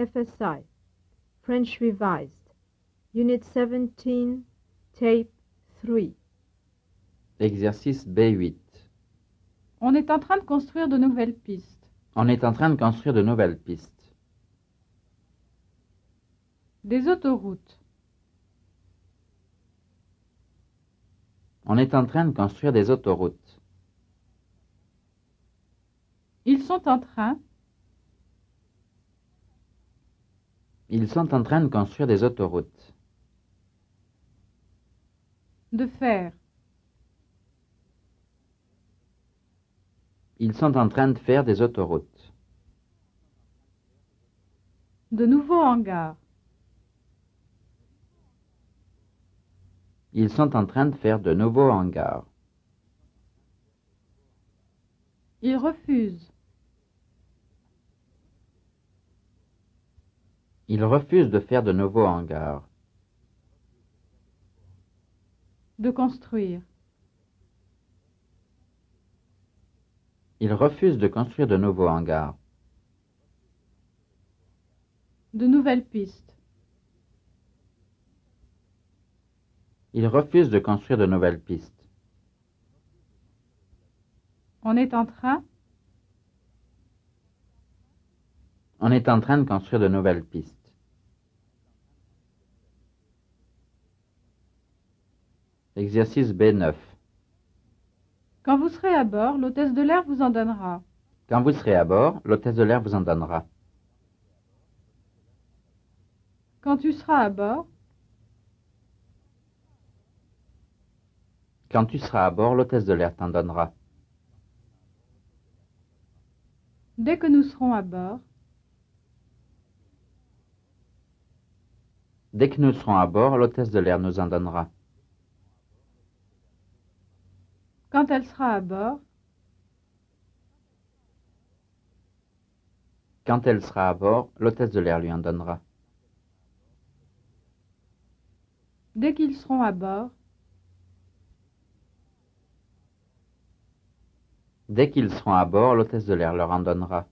FSI, French Revised, Unit 17, Tape 3. Exercice B8. On est en train de construire de nouvelles pistes. On est en train de construire de nouvelles pistes. Des autoroutes. On est en train de construire des autoroutes. Ils sont en train. Ils sont en train de construire des autoroutes. De faire. Ils sont en train de faire des autoroutes. De nouveaux hangars. Ils sont en train de faire de nouveaux hangars. Ils refusent. Ils refusent de faire de nouveaux hangars. De construire. Ils refusent de construire de nouveaux hangars. De nouvelles pistes. Ils refusent de construire de nouvelles pistes. On est en train. On est en train de construire de nouvelles pistes. Exercice B9. Quand vous serez à bord, l'hôtesse de l'air vous en donnera. Quand vous serez à bord, l'hôtesse de l'air vous en donnera. Quand tu seras à bord, Quand tu seras à bord, l'hôtesse de l'air t'en donnera. dès que nous serons à bord, Dès que nous serons à bord, l'hôtesse de l'air nous en donnera. quand elle sera à bord, Quand elle sera à bord, l'hôtesse de l'air lui en donnera. dès qu'ils seront à bord, Dès qu'ils seront à bord, l'hôtesse de l'air leur en donnera.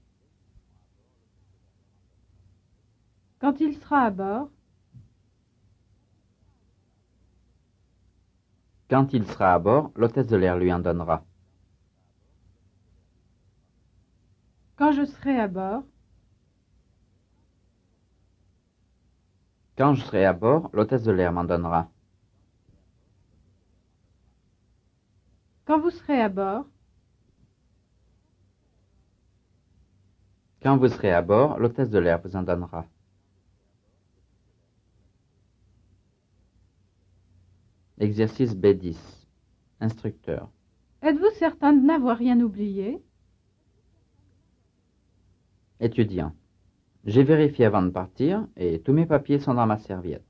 quand il sera à bord, Quand il sera à bord, l'hôtesse de l'air lui en donnera. quand je serai à bord, Quand je serai à bord, l'hôtesse de l'air m'en donnera. quand vous serez à bord, Quand vous serez à bord, l'hôtesse de l'air vous en donnera. Exercice B10. Instructeur. êtes-vous certain de n'avoir rien oublié? Étudiant. J'ai vérifié avant de partir et tous mes papiers sont dans ma serviette.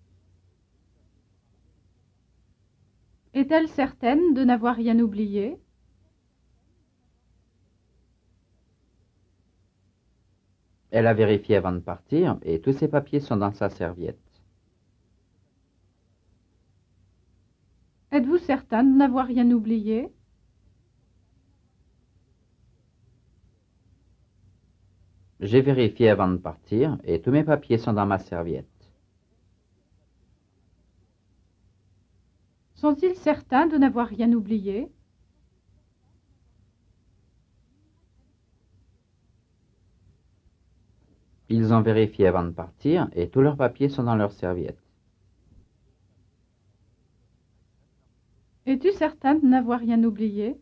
Est-elle certaine de n'avoir rien oublié? Elle a vérifié avant de partir et tous ses papiers sont dans sa serviette. Êtes-vous certain de n'avoir rien oublié? J'ai vérifié avant de partir et tous mes papiers sont dans ma serviette. Sont-ils certains de n'avoir rien oublié? Ils ont vérifié avant de partir et tous leurs papiers sont dans leur serviette. Es-tu certain de n'avoir rien oublié?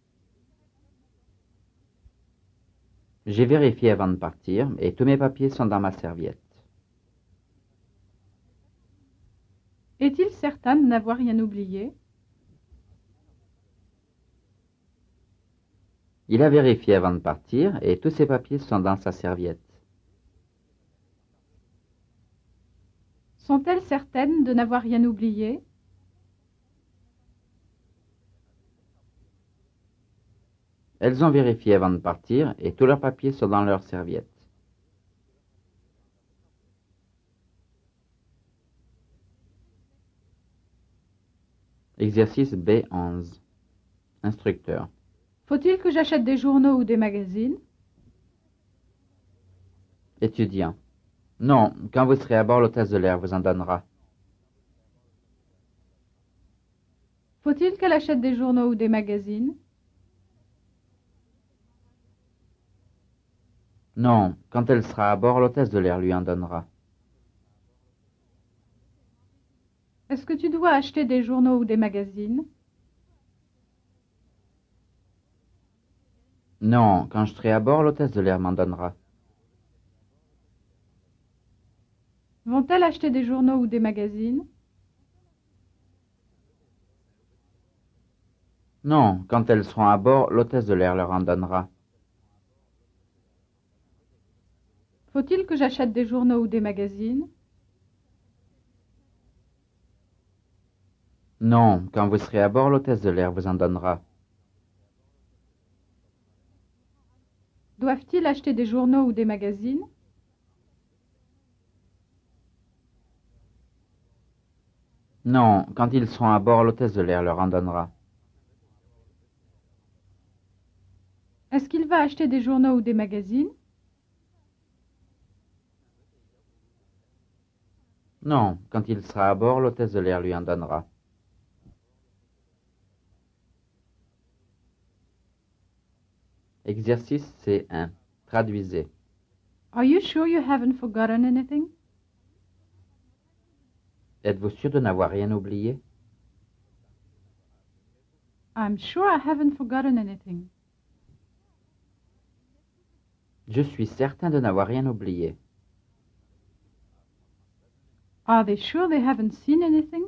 J'ai vérifié avant de partir et tous mes papiers sont dans ma serviette. Est-il certain de n'avoir rien oublié? Il a vérifié avant de partir et tous ses papiers sont dans sa serviette. Sont-elles certaines de n'avoir rien oublié? Elles ont vérifié avant de partir et tous leurs papiers sont dans leur serviette. Exercice B11. Instructeur. Faut-il que j'achète des journaux ou des magazines? Étudiant. Non, quand vous serez à bord, l'hôtesse de l'air vous en donnera. Faut-il qu'elle achète des journaux ou des magazines? Non, quand elle sera à bord, l'hôtesse de l'air lui en donnera. Est-ce que tu dois acheter des journaux ou des magazines? Non, quand je serai à bord, l'hôtesse de l'air m'en donnera. Vont-elles acheter des journaux ou des magazines? Non, quand elles seront à bord, l'hôtesse de l'air leur en donnera. Faut-il que j'achète des journaux ou des magazines? Non, quand vous serez à bord, l'hôtesse de l'air vous en donnera. Doivent-ils acheter des journaux ou des magazines? Non, quand ils seront à bord, l'hôtesse de l'air leur en donnera. Est-ce qu'il va acheter des journaux ou des magazines? Non, quand il sera à bord, l'hôtesse de l'air lui en donnera. Exercice C1. Traduisez. Are you sure you haven't forgotten anything? Êtes-vous sûr de n'avoir rien oublié? I'm sure I haven't forgotten anything. Je suis certain de n'avoir rien oublié. Are they sure they haven't seen anything?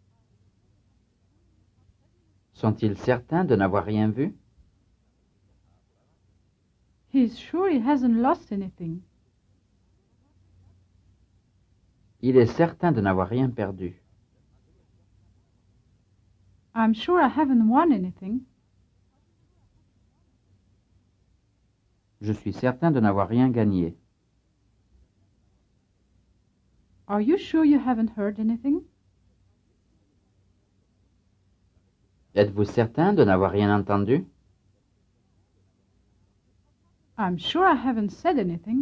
Sont-ils certains de n'avoir rien vu? He's sure he hasn't lost anything. Il est certain de n'avoir rien perdu. I'm sure I haven't won anything. Je suis certain de n'avoir rien gagné. Are you sure you haven't heard anything? Êtes-vous certain de n'avoir rien entendu? I'm sure I haven't said anything.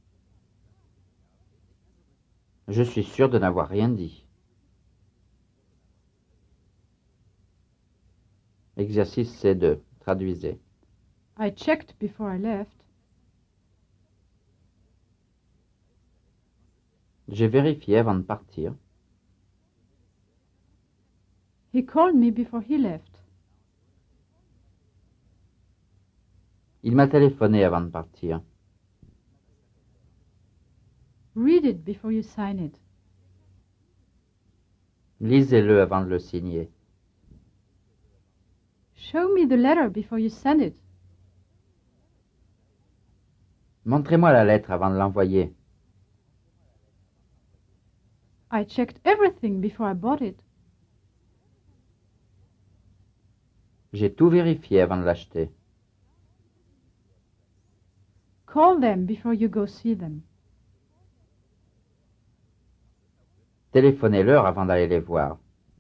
Je suis sûr de n'avoir rien dit. Exercice C2. Traduisez. I checked before I left. J'ai vérifié avant de partir. He called me before he left. Il m'a téléphoné avant de partir. Read it before you sign it. Lisez-le avant de le signer. Show me the letter before you send it. Montrez-moi la lettre avant de l'envoyer. I checked everything before I bought it. J'ai tout vérifié avant de l'acheter. Call them before you go see them. Téléphonez-leur avant d'aller les voir.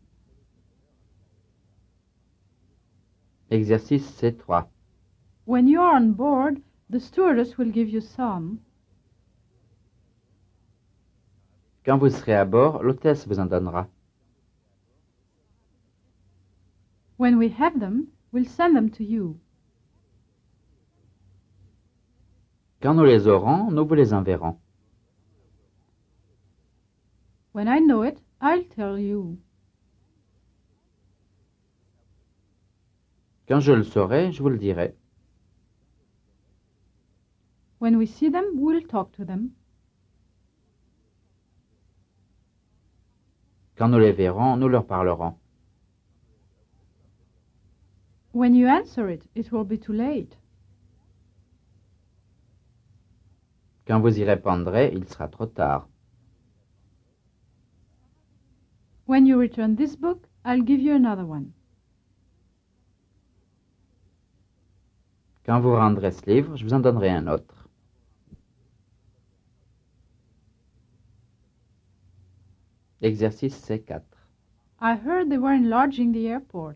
Exercice C3. When you are on board, the stewardess will give you some. Quand vous serez à bord, l'hôtesse vous en donnera. When we have them, we'll send them to you. Quand nous les aurons, nous vous les enverrons. When I know it, I'll tell you. Quand je le saurai, je vous le dirai. When we see them, we'll talk to them. Quand nous les verrons, nous leur parlerons. When you answer it, it will be too late. Quand vous y répondrez, il sera trop tard. When you return this book, I'll give you another one. Quand vous rendrez ce livre, je vous en donnerai un autre. Exercice C4. I heard they were enlarging the airport.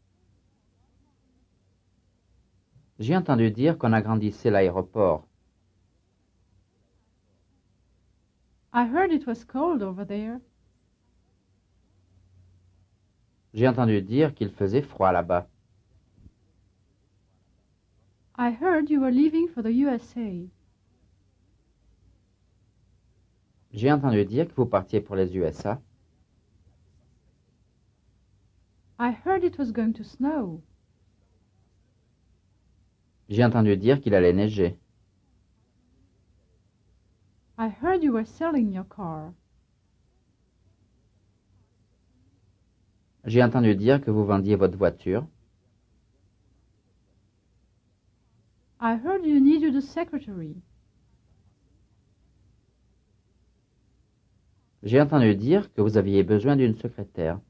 J'ai entendu dire qu'on agrandissait l'aéroport. I heard it was cold over there. J'ai entendu dire qu'il faisait froid là-bas. I heard you were leaving for the USA. J'ai entendu dire que vous partiez pour les USA. I heard it was going to snow. J'ai entendu dire qu'il allait neiger. I heard you were selling your car. J'ai entendu dire que vous vendiez votre voiture. I heard you needed a secretary. J'ai entendu dire que vous aviez besoin d'une secrétaire.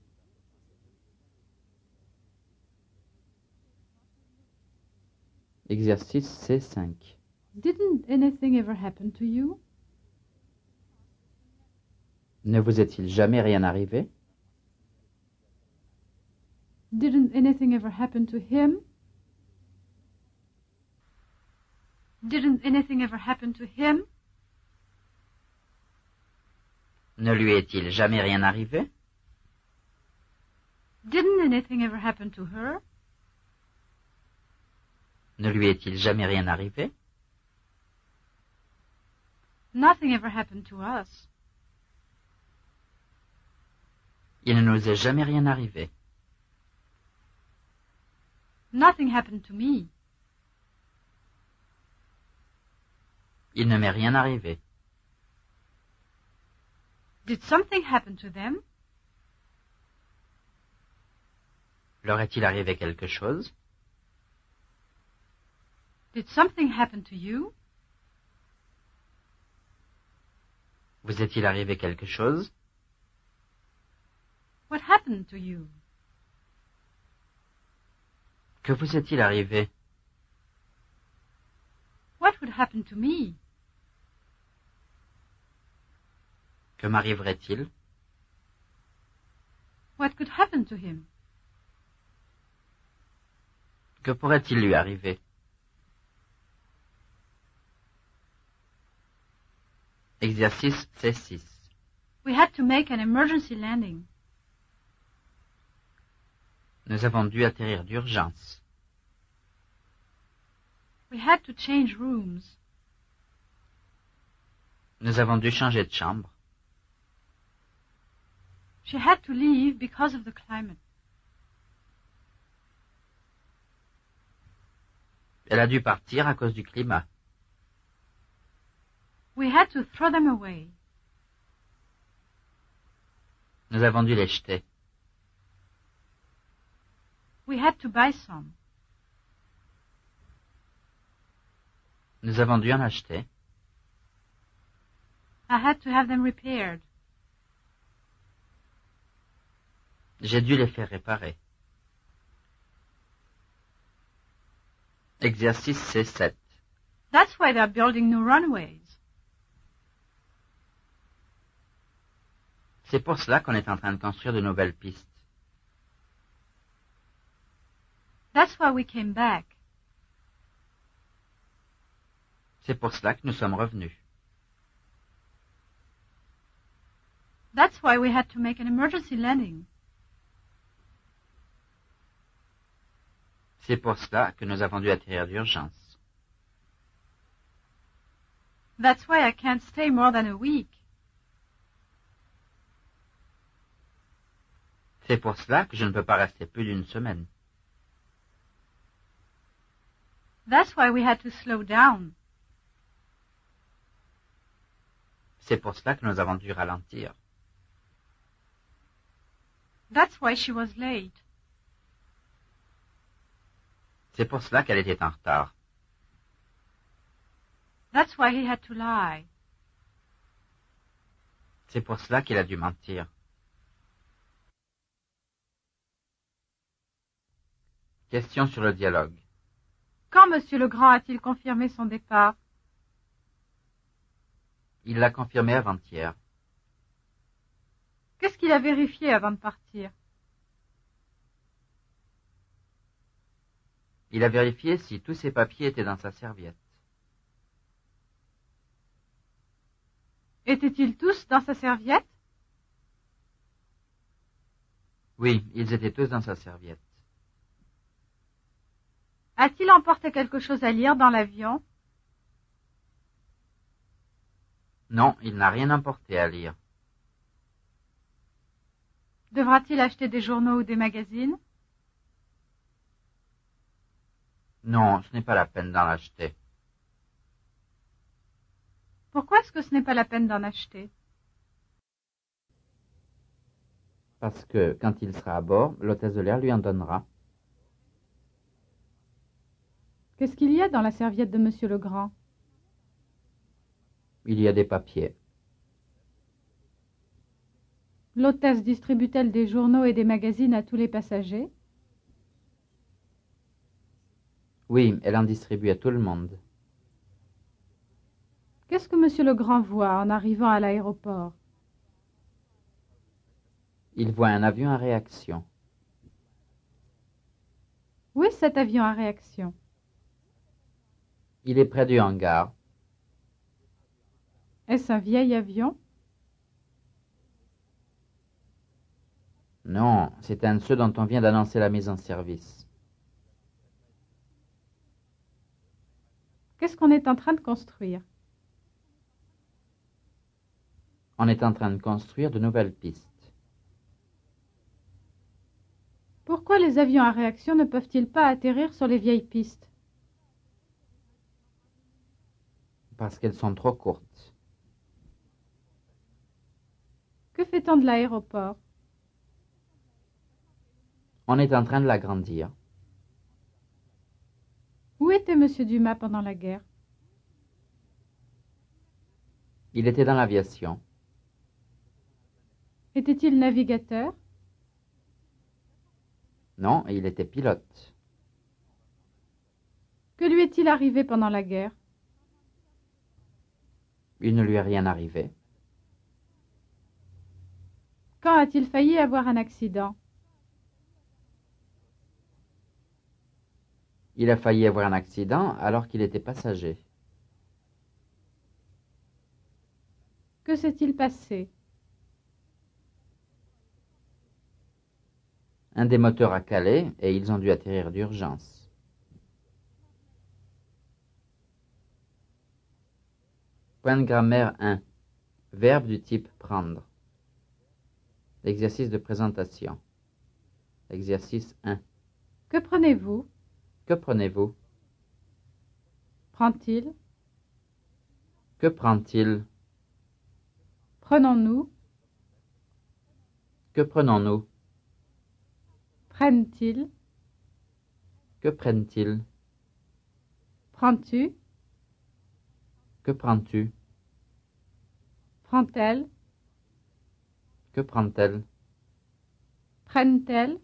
Exercice C5. Didn't anything ever happen to you? Ne vous est-il jamais rien arrivé? Didn't anything ever happen to him? Didn't anything ever happen to him? Ne lui est-il jamais rien arrivé? Didn't anything ever happen to her? Ne lui est-il jamais rien arrivé? Nothing ever happened to us. Il ne nous est jamais rien arrivé. Nothing happened to me. Il ne m'est rien arrivé. Did something happen to them? Leur est-il arrivé quelque chose? Did something happen to you? Vous est-il arrivé quelque chose? What happened to you? Que vous est-il arrivé? What would happen to me? Que m'arriverait-il? What could happen to him? Que pourrait-il lui arriver? Exercice C6. We had to make an emergency landing. Nous avons dû atterrir d'urgence. We had to change rooms. Nous avons dû changer de chambre. She had to leave because of the climate. Elle a dû partir à cause du climat. We had to throw them away. Nous avons dû les jeter. We had to buy some. Nous avons dû en acheter. I had to have them repaired. J'ai dû les faire réparer. Exercice C7. That's why they're building new runways. C'est pour cela qu'on est en train de construire de nouvelles pistes. That's why we came back. C'est pour cela que nous sommes revenus. That's why we had to make an emergency landing. C'est pour cela que nous avons dû atterrir d'urgence. That's why I can't stay more than a week. C'est pour cela que je ne peux pas rester plus d'une semaine. That's why we had to slow down. C'est pour cela que nous avons dû ralentir. That's why she was late. C'est pour cela qu'elle était en retard. That's why he had to lie. C'est pour cela qu'il a dû mentir. Question sur le dialogue. Quand Monsieur Legrand a-t-il confirmé son départ? Il l'a confirmé avant-hier. Qu'est-ce qu'il a vérifié avant de partir? Il a vérifié si tous ses papiers étaient dans sa serviette. Étaient-ils tous dans sa serviette? Oui, ils étaient tous dans sa serviette. A-t-il emporté quelque chose à lire dans l'avion? Non, il n'a rien emporté à lire. Devra-t-il acheter des journaux ou des magazines? Non, ce n'est pas la peine d'en acheter. Pourquoi est-ce que ce n'est pas la peine d'en acheter? Parce que, quand il sera à bord, l'hôtesse de l'air lui en donnera. Qu'est-ce qu'il y a dans la serviette de Monsieur Legrand? Il y a des papiers. L'hôtesse distribue-t-elle des journaux et des magazines à tous les passagers? Oui, elle en distribue à tout le monde. Qu'est-ce que Monsieur Legrand voit en arrivant à l'aéroport? Il voit un avion en réaction. Où est cet avion à réaction? Il est près du hangar. Est-ce un vieil avion? Non, c'est un de ceux dont on vient d'annoncer la mise en service. Qu'est-ce qu'on est en train de construire? On est en train de construire de nouvelles pistes. Pourquoi les avions à réaction ne peuvent-ils pas atterrir sur les vieilles pistes? Parce qu'elles sont trop courtes. Que fait-on de l'aéroport? On est en train de l'agrandir. Où était Monsieur Dumas pendant la guerre? Il était dans l'aviation. Était-il navigateur? Non, il était pilote. Que lui est-il arrivé pendant la guerre? Il ne lui est rien arrivé. Quand a-t-il failli avoir un accident? Il a failli avoir un accident alors qu'il était passager. Que s'est-il passé? Un des moteurs a calé et ils ont dû atterrir d'urgence. Point de grammaire 1. Verbe du type prendre. L'exercice de présentation. Exercice 1. Que prenez-vous? Que prenez-vous? Prend-il? Que prend-il? Prenons-nous? Que prenons-nous? Prennent-ils? Que prennent-ils? Prends-tu? Que prends-tu? Prend-elle? Que prend-elle? Prennent-elles?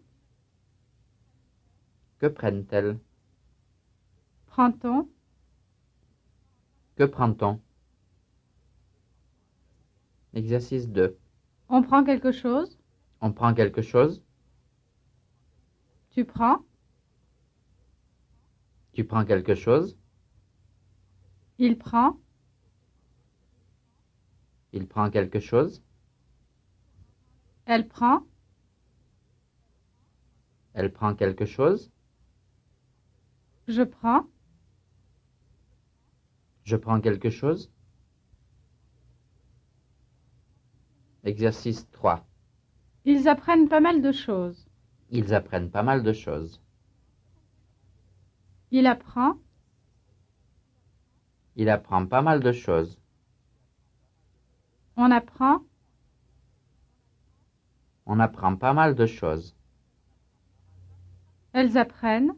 Que prennent-elles? Prend-on? Que prend-on? Exercice 2. On prend quelque chose? On prend quelque chose? Tu prends? Tu prends quelque chose? Il prend? Il prend quelque chose? Elle prend? Elle prend quelque chose? Je prends? Je prends quelque chose? Exercice 3. Ils apprennent pas mal de choses. Ils apprennent pas mal de choses. Il apprend? Il apprend pas mal de choses. On apprend? On apprend pas mal de choses. Elles apprennent?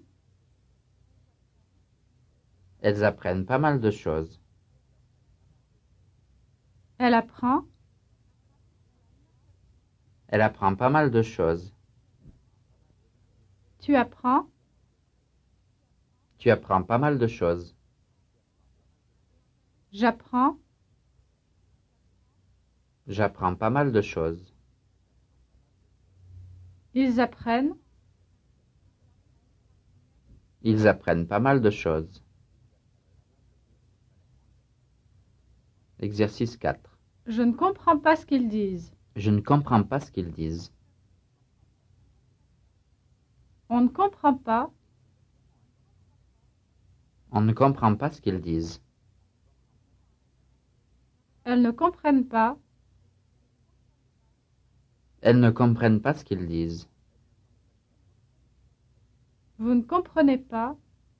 Elles apprennent pas mal de choses. Elle apprend? Elle apprend pas mal de choses. Tu apprends? Tu apprends pas mal de choses. J'apprends? J'apprends pas mal de choses. Ils apprennent? Ils apprennent pas mal de choses. Exercice 4. Je ne comprends pas ce qu'ils disent. Je ne comprends pas ce qu'ils disent. On ne comprend pas. On ne comprend pas ce qu'ils disent. Elles ne comprennent pas. Elles ne comprennent pas ce qu'ils disent. Vous ne comprenez pas.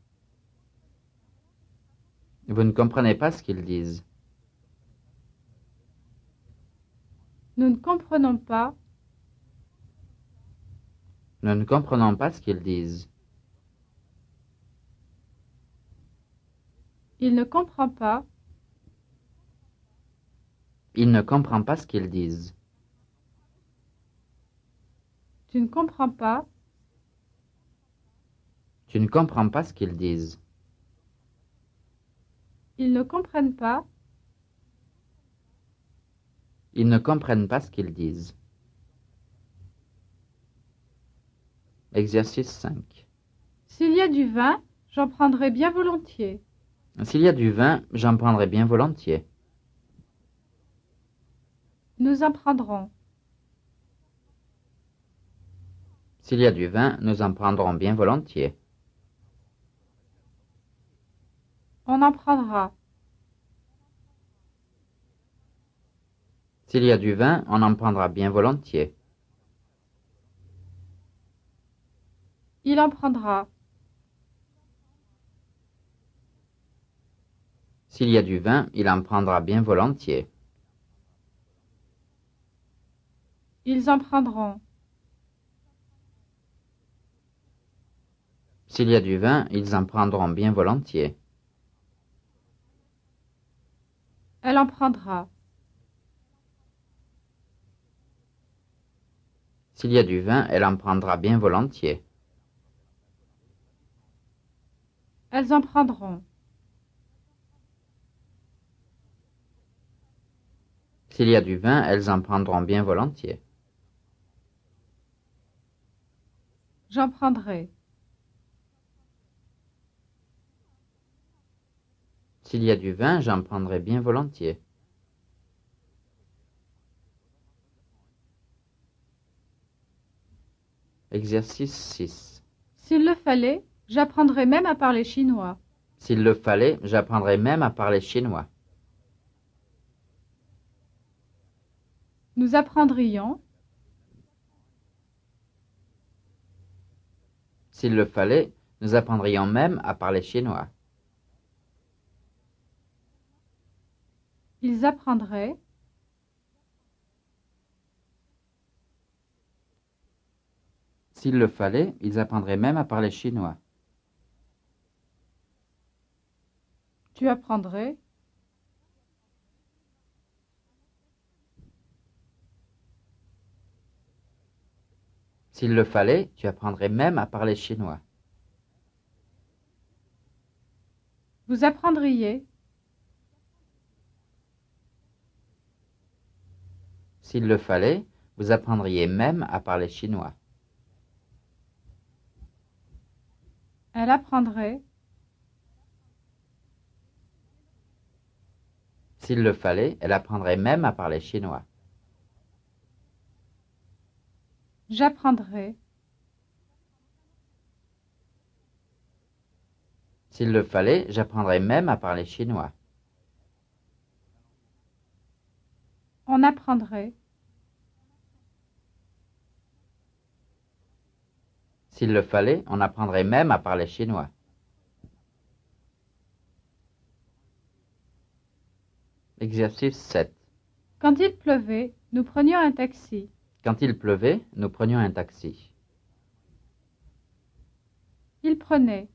Vous ne comprenez pas ce qu'ils disent. Nous ne comprenons pas. Nous ne comprenons pas ce qu'ils disent. Il ne comprend pas. Il ne comprend pas ce qu'ils disent. Tu ne comprends pas. Tu ne comprends pas ce qu'ils disent. Ils ne comprennent pas. Ils ne comprennent pas ce qu'ils disent. Exercice 5. S'il y a du vin, j'en prendrai bien volontiers. S'il y a du vin, j'en prendrai bien volontiers. Nous en prendrons. S'il y a du vin, nous en prendrons bien volontiers. On en prendra. S'il y a du vin, on en prendra bien volontiers. Il en prendra. S'il y a du vin, il en prendra bien volontiers. Ils en prendront. S'il y a du vin, ils en prendront bien volontiers. Elle en prendra. S'il y a du vin, elle en prendra bien volontiers. Elles en prendront. S'il y a du vin, elles en prendront bien volontiers. J'en prendrai. S'il y a du vin, j'en prendrai bien volontiers. Exercice 6. S'il le fallait, j'apprendrais même à parler chinois. S'il le fallait, j'apprendrais même à parler chinois. Nous apprendrions. S'il le fallait, nous apprendrions même à parler chinois. Ils apprendraient. S'il le fallait, ils apprendraient même à parler chinois. Tu apprendrais. S'il le fallait, tu apprendrais même à parler chinois. Vous apprendriez. S'il le fallait, vous apprendriez même à parler chinois. Elle apprendrait. S'il le fallait, elle apprendrait même à parler chinois. J'apprendrais. S'il le fallait, j'apprendrais même à parler chinois. On apprendrait. S'il le fallait, on apprendrait même à parler chinois. Exercice 7. Quand il pleuvait, nous prenions un taxi. Quand il pleuvait, nous prenions un taxi. Il prenait.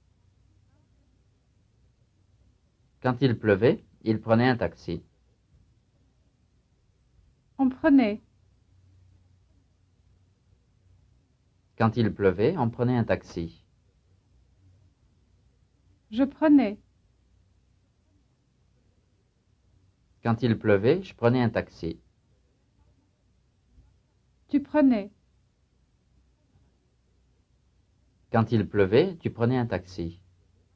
Quand il pleuvait, il prenait un taxi. On prenait. Quand il pleuvait, on prenait un taxi. Je prenais. Quand il pleuvait, je prenais un taxi. Tu prenais. Quand il pleuvait, tu prenais un taxi.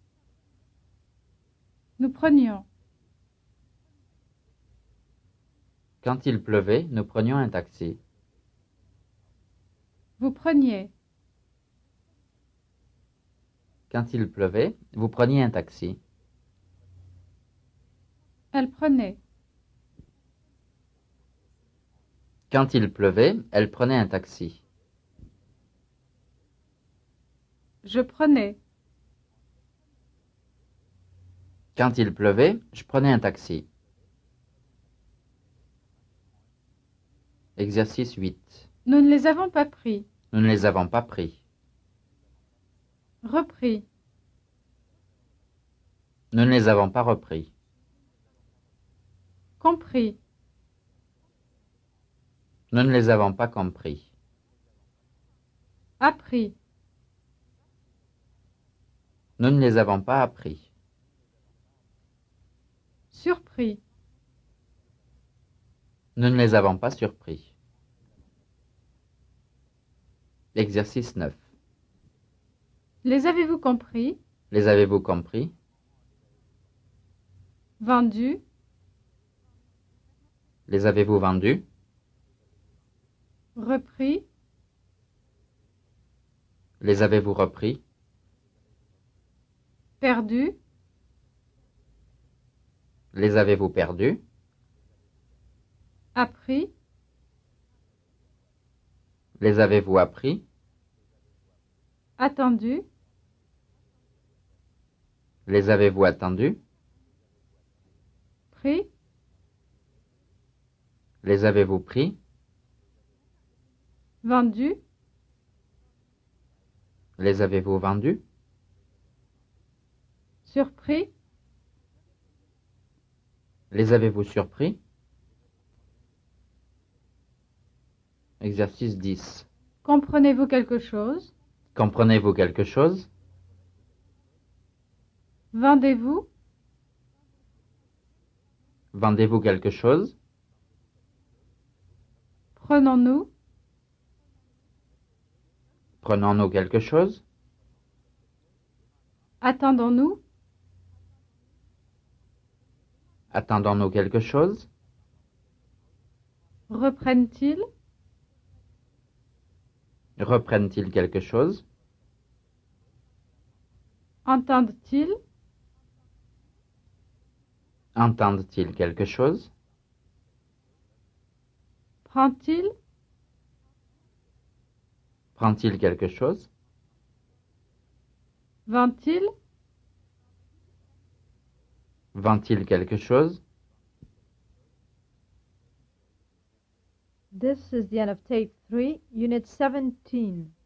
Nous prenions. Quand il pleuvait, nous prenions un taxi. Vous preniez. Quand il pleuvait, vous preniez un taxi. Elle prenait. Quand il pleuvait, elle prenait un taxi. Je prenais. Quand il pleuvait, je prenais un taxi. Exercice 8. Nous ne les avons pas pris. Nous ne les avons pas pris. Repris. Nous ne les avons pas repris. Compris. Nous ne les avons pas compris. Appris. Nous ne les avons pas appris. Surpris. Nous ne les avons pas surpris. Exercice 9. Les avez-vous compris? Les avez-vous compris? Vendus? Les avez-vous vendus? Repris? Les avez-vous repris? Perdus? Les avez-vous perdus? Appris? Les avez-vous appris? Attendu? Les avez-vous attendus? Pris? Les avez-vous pris? Vendus? Les avez-vous vendus? Surpris? Les avez-vous surpris? Exercice 10. Comprenez-vous quelque chose? Comprenez-vous quelque chose? Vendez-vous? Vendez-vous quelque chose? Prenons-nous? Prenons-nous quelque chose? Attendons-nous? Attendons-nous quelque chose? Reprennent-ils? Reprennent-ils quelque chose? Entendent-ils? Entendent-ils quelque chose? Prend-il? Prend-il quelque chose? Vend-il? Vend-il quelque chose? This is the end of tape 3, unit 17.